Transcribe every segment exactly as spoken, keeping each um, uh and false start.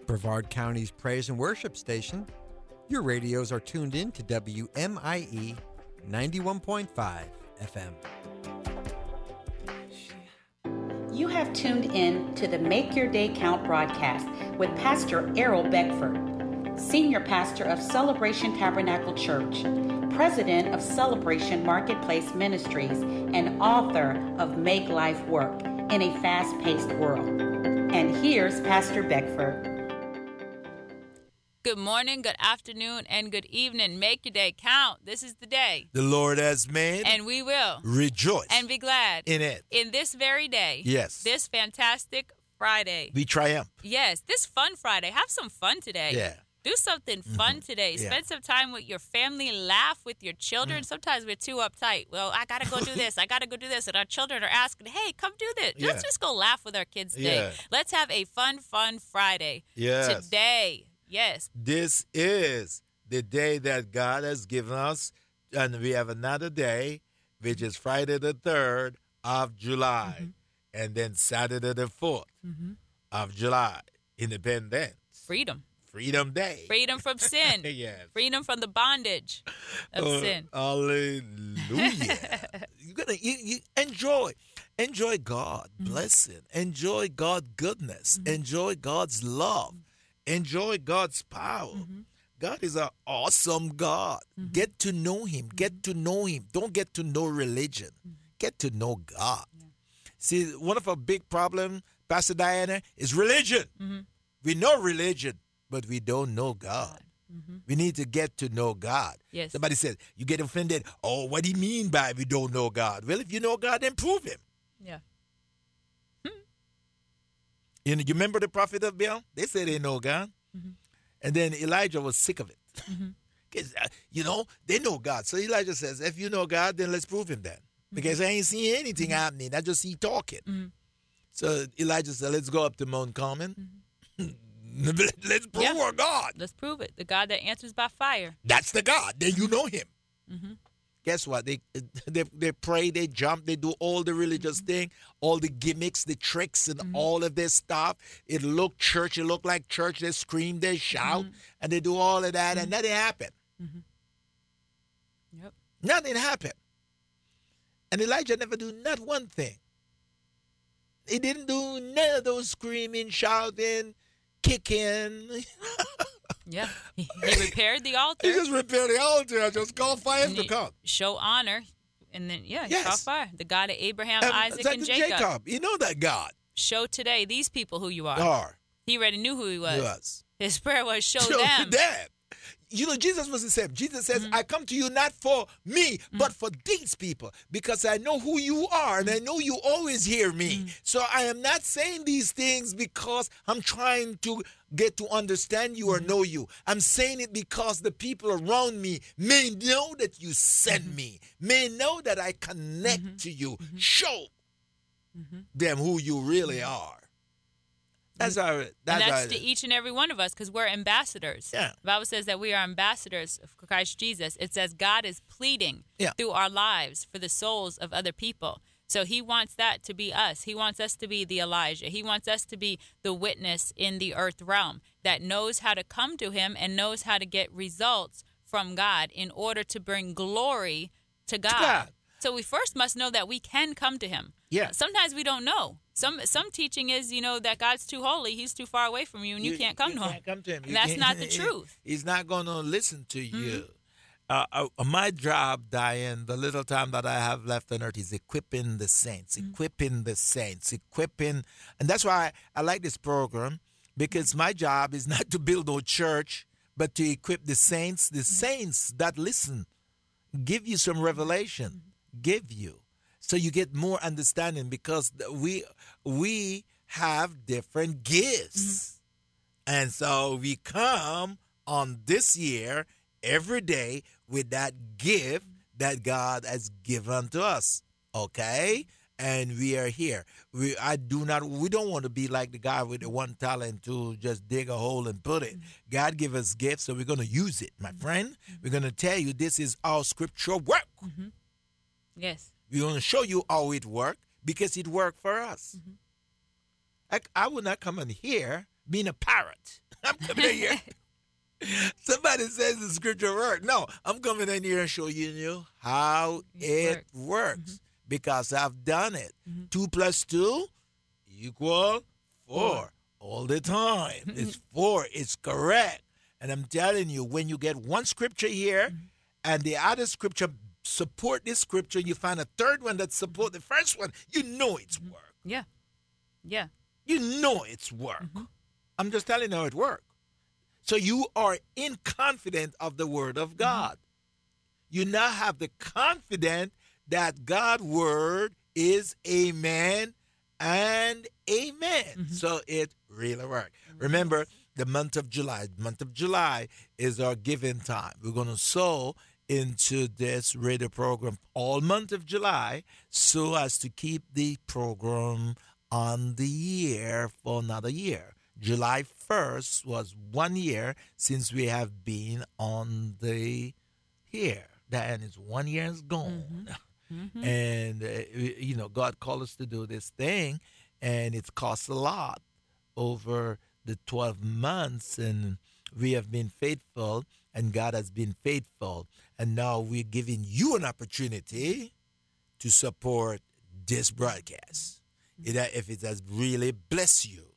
Brevard County's praise and worship station. Your radios are tuned in to W M I E ninety-one point five F M. You have tuned in to the Make Your Day Count broadcast with Pastor Errol Beckford, Senior Pastor of Celebration Tabernacle Church, President of Celebration Marketplace Ministries, and author of Make Life Work in a Fast-Paced World. And here's Pastor Beckford. Good morning, good afternoon, and good evening. Make your day count. This is the day the Lord has made, and we will rejoice and be glad in it. In this very day. Yes. This fantastic Friday. We triumph. Yes. This fun Friday. Have some fun today. Yeah. Do something fun mm-hmm. today. Yeah. Spend some time with your family. Laugh with your children. Mm. Sometimes we're too uptight. Well, I got to go do this. I got to go do this. And our children are asking, hey, come do this. Yeah. Let's just go laugh with our kids today. Yeah. Let's have a fun, fun Friday. Yes. Today. Yes. This is the day that God has given us, and we have another day, which is Friday the third of July, mm-hmm. and then Saturday the fourth mm-hmm. of July, Independence. Freedom. Freedom Day. Freedom from sin. Yes. Freedom from the bondage of uh, sin. Hallelujah. You're gonna you, you enjoy. Enjoy God mm-hmm. blessing. Enjoy God's goodness. Mm-hmm. Enjoy God's love. Enjoy God's power. Mm-hmm. God is an awesome God. Mm-hmm. Get to know Him. Get to know Him. Don't get to know religion. Mm-hmm. Get to know God. Yeah. See, one of our big problems, Pastor Diana, is religion. Mm-hmm. We know religion, but we don't know God. Mm-hmm. We need to get to know God. Yes. Somebody says, you get offended. Oh, what do you mean by we don't know God? Well, if you know God, then prove Him. Yeah. You, know, you remember the prophet of Baal? They said they know God. Mm-hmm. And then Elijah was sick of it. Mm-hmm. uh, you know, they know God. So Elijah says, if you know God, then let's prove Him then. Mm-hmm. Because I ain't seeing anything mm-hmm. happening. I just see talking. Mm-hmm. So Elijah said, let's go up to Mount Carmel. Mm-hmm. let's prove yeah. our God. Let's prove it. The God that answers by fire. That's the God. Then you know Him. Mm-hmm. Guess what? They, they they pray, they jump, they do all the religious mm-hmm. thing, all the gimmicks, the tricks, and mm-hmm. all of this stuff. It look church, it look like church. They scream, they shout, mm-hmm. and they do all of that, mm-hmm. and nothing happened. Mm-hmm. Yep. Nothing happened. And Elijah never do not one thing. He didn't do none of those screaming, shouting, kicking. Yeah, he, he repaired the altar. He just repaired the altar. I just called for him to come. Show honor. And then, yeah, he yes. called fire. The God of Abraham, and, Isaac, and Jacob. Jacob. You know that God. Show today these people who you are. Are. He already knew who he was. He was. His prayer was, show, show them. them. You know, Jesus was the same. Jesus says, mm-hmm. I come to you not for me, mm-hmm. but for these people, because I know who you are, and I know you always hear me. Mm-hmm. So I am not saying these things because I'm trying to get to understand you or know you. I'm saying it because the people around me may know that you sent mm-hmm. me, may know that I connect mm-hmm. to you. Mm-hmm. Show mm-hmm. them who you really are. That's our. That's, and that's our, to each and every one of us, because we're ambassadors. Yeah. The Bible says that we are ambassadors of Christ Jesus. It says God is pleading yeah. through our lives for the souls of other people. So He wants that to be us. He wants us to be the Elijah. He wants us to be the witness in the earth realm that knows how to come to Him and knows how to get results from God in order to bring glory to God. God. So we first must know that we can come to Him. Yeah. Sometimes we don't know. Some some teaching is, you know, that God's too holy. He's too far away from you, and you, you can't come you to, can't him. come to Him. And that's not the truth. He's not going to listen to mm-hmm. you. Uh, uh, my job, Diane, the little time that I have left on earth is equipping the saints, mm-hmm. equipping the saints, equipping. And that's why I, I like this program, because my job is not to build no church, but to equip the saints, the mm-hmm. saints that listen, give you some revelation, mm-hmm. give you. So you get more understanding, because we we have different gifts. Mm-hmm. And so we come on this year every day with that gift that God has given to us. Okay? And we are here. We I do not we don't want to be like the guy with the one talent to just dig a hole and put it. Mm-hmm. God give us gifts, so we're going to use it, my mm-hmm. friend. Mm-hmm. We're going to tell you this is our scriptural work. Mm-hmm. Yes. We're going to show you how it worked, because it worked for us. Mm-hmm. I, I would not come in here being a parrot. I'm coming in here. Somebody says the scripture work. No, I'm coming in here and showing you how it, It works, works. Mm-hmm. because I've done it. Mm-hmm. Two plus two equal four, Four. all the time. It's four. It's correct. And I'm telling you, when you get one scripture here Mm-hmm. and the other scripture support this scripture, you find a third one that support the first one, you know it's work. Yeah. Yeah. You know it's work. I'm just telling you how it works. So you are in confident of the word of God. You now have the confidence that God's word is amen and amen. So it really works. Remember, the month of July, the month of July is our giving time. We're going to sow into this radio program all month of July so as to keep the program on the air for another year. July first was one year since we have been on the air. That is one year is gone. Mm-hmm. And, uh, you know, God called us to do this thing, and it costs a lot over the twelve months, and we have been faithful, and God has been faithful. And now we're giving you an opportunity to support this broadcast. It, if it has really blessed you,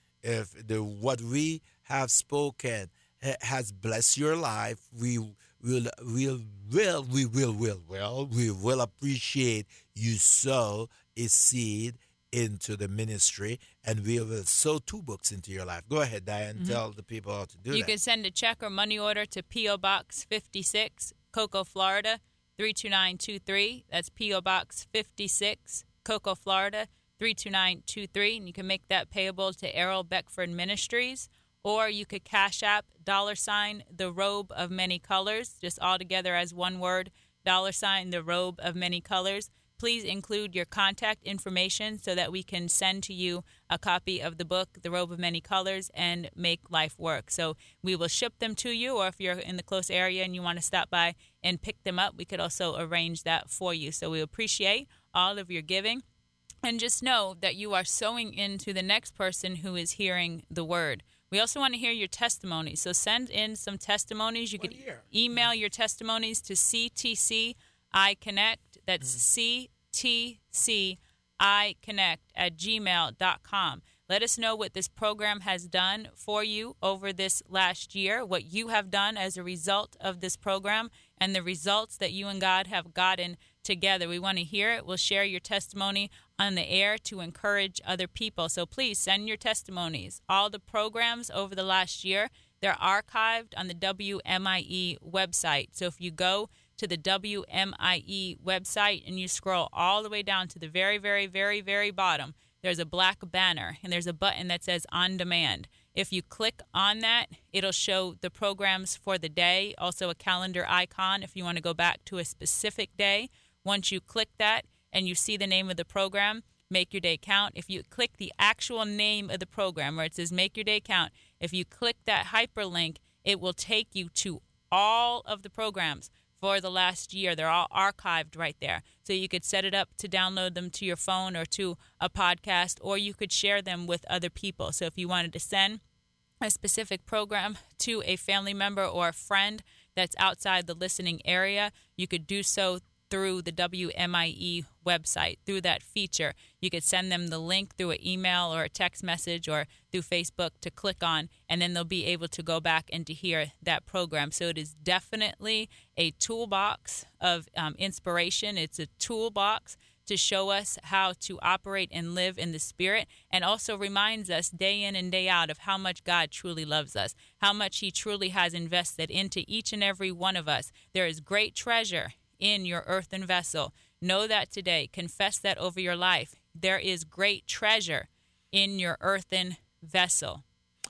if the what we have spoken ha- has blessed your life, we will will will we will will will we will appreciate you sow a seed into the ministry, and we will sow two books into your life. Go ahead, Diane. Tell the people how to do You that. can send a check or money order to P O. Box fifty-six, Cocoa, Florida, three two nine two three. That's P O. Box fifty-six, Cocoa, Florida, three two nine two three. And you can make that payable to Errol Beckford Ministries. Or you could cash app dollar sign the robe of many colors, just all together as one word, dollar sign the robe of many colors. Please include your contact information so that we can send to you a copy of the book, The Robe of Many Colors, and Make Life Work. So we will ship them to you, or if you're in the close area and you want to stop by and pick them up, we could also arrange that for you. So we appreciate all of your giving. And just know that you are sowing into the next person who is hearing the word. We also want to hear your testimonies. So send in some testimonies. You could email your testimonies to C T C I Connect. That's C T C I Connect at gmail dot com. Let us know what this program has done for you over this last year, what you have done as a result of this program, and the results that you and God have gotten together. We want to hear it. We'll share your testimony on the air to encourage other people. So please send your testimonies. All the programs over the last year, they're archived on the W M I E website. So if you go to the W M I E website and you scroll all the way down to the very, very, very, very bottom, there's a black banner and there's a button that says On Demand. If you click on that, it'll show the programs for the day, also a calendar icon if you want to go back to a specific day. Once you click that and you see the name of the program, Make Your Day Count, if you click the actual name of the program where it says Make Your Day Count, if you click that hyperlink, it will take you to all of the programs for the last year. They're all archived right there. So you could set it up to download them to your phone or to a podcast, or you could share them with other people. So if you wanted to send a specific program to a family member or a friend that's outside the listening area, you could do so through the W M I E website, through that feature. You could send them the link through an email or a text message or through Facebook to click on, and then they'll be able to go back and to hear that program. So it is definitely a toolbox of um, inspiration. It's a toolbox to show us how to operate and live in the Spirit, and also reminds us day in and day out of how much God truly loves us, how much He truly has invested into each and every one of us. There is great treasure in your earthen vessel. Know that today. Confess that over your life. There is great treasure in your earthen vessel.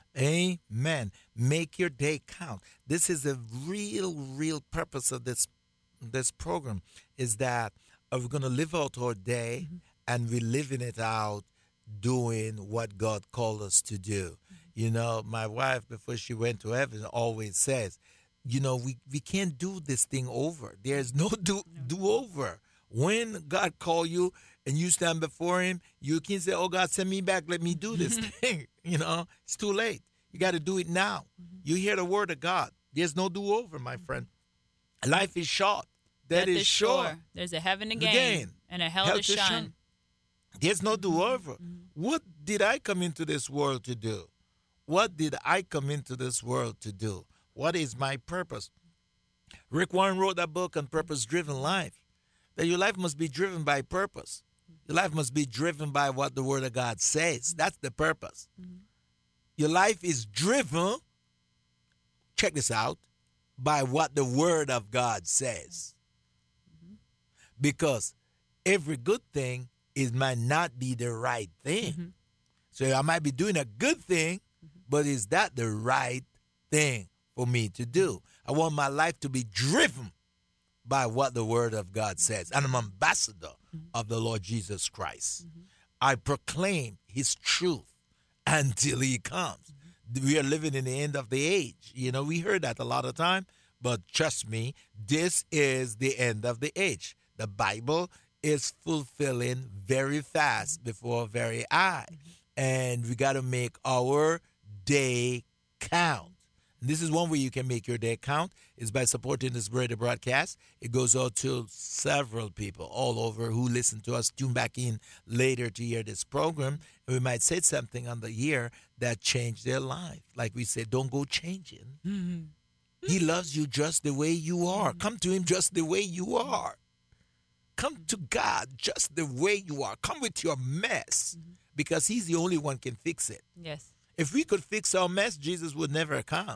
Amen. Make your day count. This is the real, real purpose of this this program, is that uh, we're going to live out our day, mm-hmm. and we're living it out doing what God called us to do. Mm-hmm. You know, my wife, before she went to heaven, always says, you know, we, we can't do this thing over. There's no do, do over. When God called you, and you stand before him, you can say, oh, God, send me back. Let me do this thing. You know, it's too late. You got to do it now. Mm-hmm. You hear the word of God. There's no do-over, my friend. Life is short. That is, is short. Sure. There's a heaven to gain, gain. and a hell, hell to, to shun. shun. There's no do-over. Mm-hmm. What did I come into this world to do? What did I come into this world to do? What is my purpose? Rick Warren wrote that book on Purpose-Driven Life, that your life must be driven by purpose. Your life must be driven by what the Word of God says. That's the purpose. Mm-hmm. Your life is driven, check this out, by what the Word of God says. Mm-hmm. Because every good thing is might not be the right thing. Mm-hmm. So I might be doing a good thing, mm-hmm. but is that the right thing for me to do? I want my life to be driven by what the Word of God says. And I'm an ambassador mm-hmm. of the Lord Jesus Christ. Mm-hmm. I proclaim His truth until He comes. Mm-hmm. We are living in the end of the age. You know, we heard that a lot of time, but trust me, this is the end of the age. The Bible is fulfilling very fast before our very eye. Mm-hmm. And we got to make our day count. This is one way you can make your day count, is by supporting this radio broadcast. It goes out to several people all over who listen to us, tune back in later to hear this program. And we might say something on the year that changed their life. Like we said, don't go changing. Mm-hmm. He loves you just the way you are. Mm-hmm. Come to him just the way you are. Come to God just the way you are. Come with your mess, mm-hmm. because he's the only one can fix it. Yes. If we could fix our mess, Jesus would never come.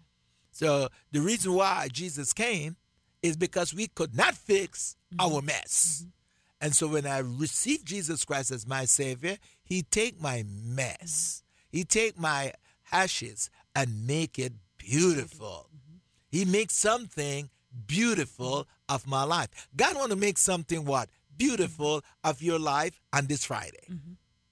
So the reason why Jesus came is because we could not fix mm-hmm. our mess. Mm-hmm. And so when I receive Jesus Christ as my Savior, he take my mess. Mm-hmm. He take my ashes and make it beautiful. Mm-hmm. He makes something beautiful of my life. God want to make something what? Beautiful of your life on this Friday. Mm-hmm.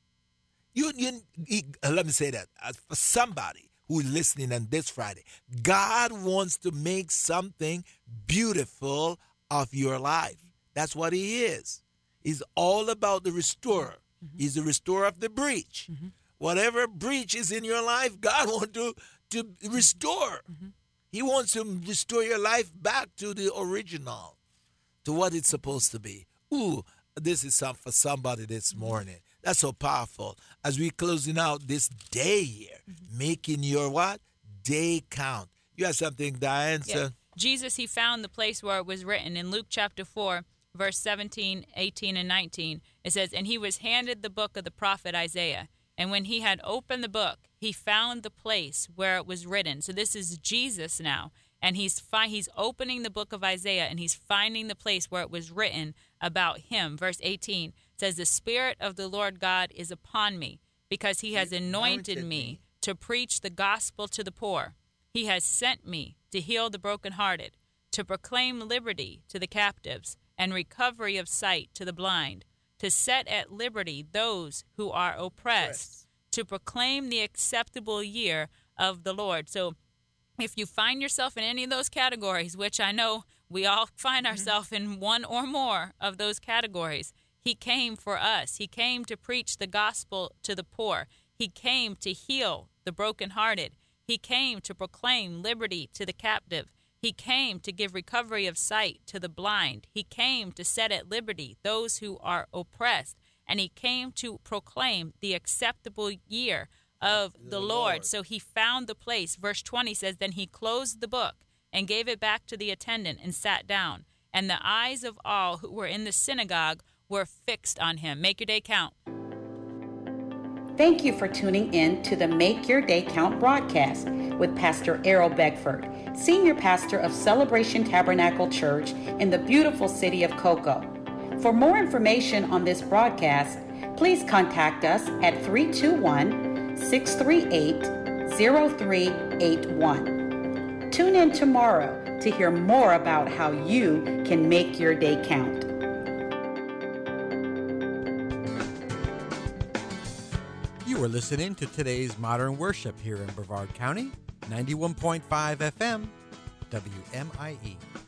You, you, he, let me say that. As for somebody who is listening on this Friday, God wants to make something beautiful of your life. That's what he is. He's all about the restorer. Mm-hmm. He's the restorer of the breach. Mm-hmm. Whatever breach is in your life, God wants to, to restore. Mm-hmm. He wants to restore your life back to the original, to what it's supposed to be. Ooh, this is some, for somebody this morning. That's so powerful. As we closing out this day here, mm-hmm. making your what? Day count. You have something, Diane? Yeah. So. Jesus, he found the place where it was written in Luke chapter four, verse seventeen, eighteen, and nineteen. It says, and he was handed the book of the prophet Isaiah. And when he had opened the book, he found the place where it was written. So this is Jesus now. And he's fi- he's opening the book of Isaiah, and he's finding the place where it was written about him. Verse eighteen says, the Spirit of the Lord God is upon me, because he has anointed, anointed me to preach the gospel to the poor. He has sent me to heal the brokenhearted, to proclaim liberty to the captives, and recovery of sight to the blind, to set at liberty those who are oppressed, to proclaim the acceptable year of the Lord. So if you find yourself in any of those categories, which I know we all find ourselves in one or more of those categories, he came for us. He came to preach the gospel to the poor. He came to heal the brokenhearted. He came to proclaim liberty to the captive. He came to give recovery of sight to the blind. He came to set at liberty those who are oppressed. And he came to proclaim the acceptable year of the, the Lord. Lord. So he found the place. Verse twenty says, then he closed the book and gave it back to the attendant and sat down. And the eyes of all who were in the synagogue were fixed on him. Make your day count. Thank you for tuning in to the Make Your Day Count broadcast with Pastor Errol Beckford, Senior Pastor of Celebration Tabernacle Church in the beautiful city of Cocoa. For more information on this broadcast, please contact us at three two one, six three eight, zero three eight one. Tune in tomorrow to hear more about how you can make your day count. You are listening to today's Modern Worship here in Brevard County, ninety-one point five F M, W M I E.